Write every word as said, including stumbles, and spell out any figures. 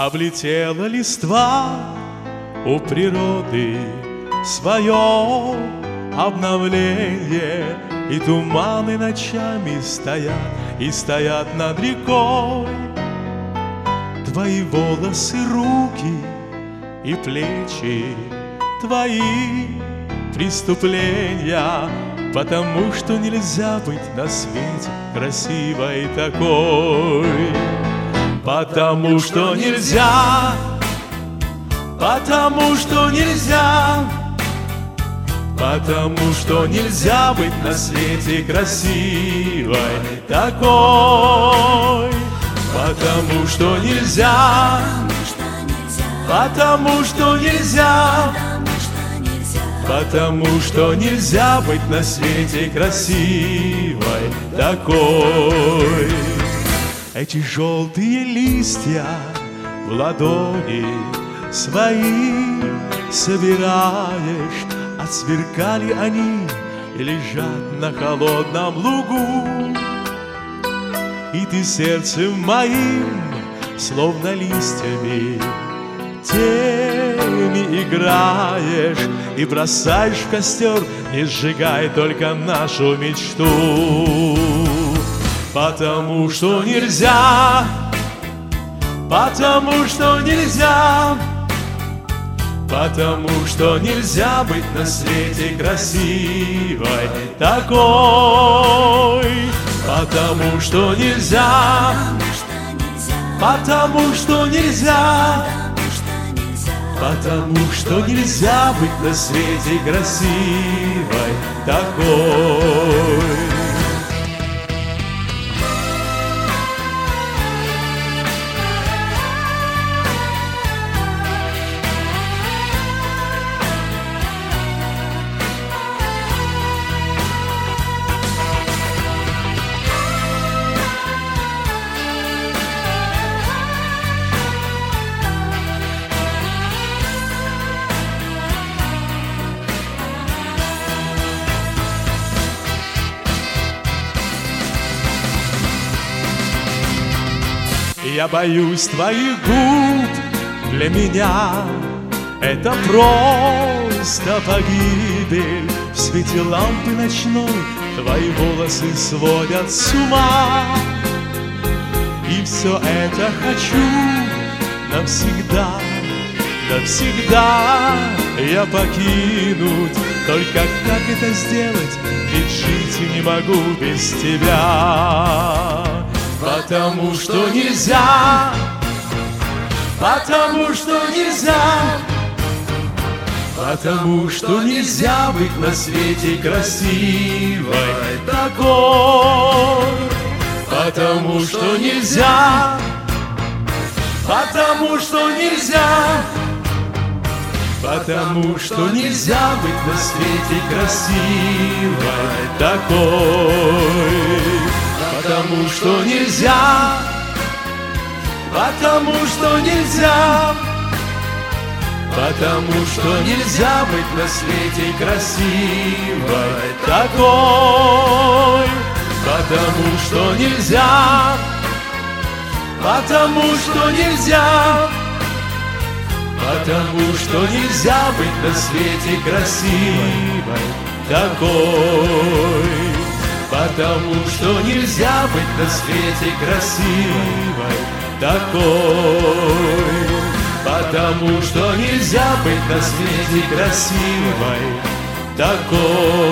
Облетела листва у природы свое обновление, и туманы ночами стоят, и стоят над рекой. Твои волосы, руки и плечи, твои преступления, потому что нельзя быть на свете красивой такой. Потому что нельзя, потому что нельзя, потому что нельзя быть на свете красивой такой. Потому что нельзя, потому что нельзя, потому что нельзя быть на свете красивой такой. Эти желтые листья в ладони свои собираешь, отсверкали они и лежат на холодном лугу. И ты сердцем моим, словно листьями, теми играешь и бросаешь в костер, не сжигай только нашу мечту. Потому что нельзя, потому что нельзя, потому что нельзя быть на свете красивой такой. Потому что нельзя, потому что нельзя, потому что нельзя быть на свете красивой такой. Я боюсь твоих губ, для меня это просто погибель. В свете лампы ночной твои волосы сводят с ума. И все это хочу навсегда, навсегда я покинуть. Только как это сделать, ведь жить не могу без тебя. Потому что нельзя, потому что нельзя, потому что нельзя быть на свете красивой такой. Потому что нельзя, потому что нельзя, потому что нельзя быть на свете красивой такой. Потому что нельзя, потому что нельзя, потому что нельзя быть на свете красивой такой. Потому что нельзя, потому что нельзя, потому что нельзя быть на свете красивой такой. Потому что нельзя быть на свете красивой такой. Потому что нельзя быть на свете красивой такой.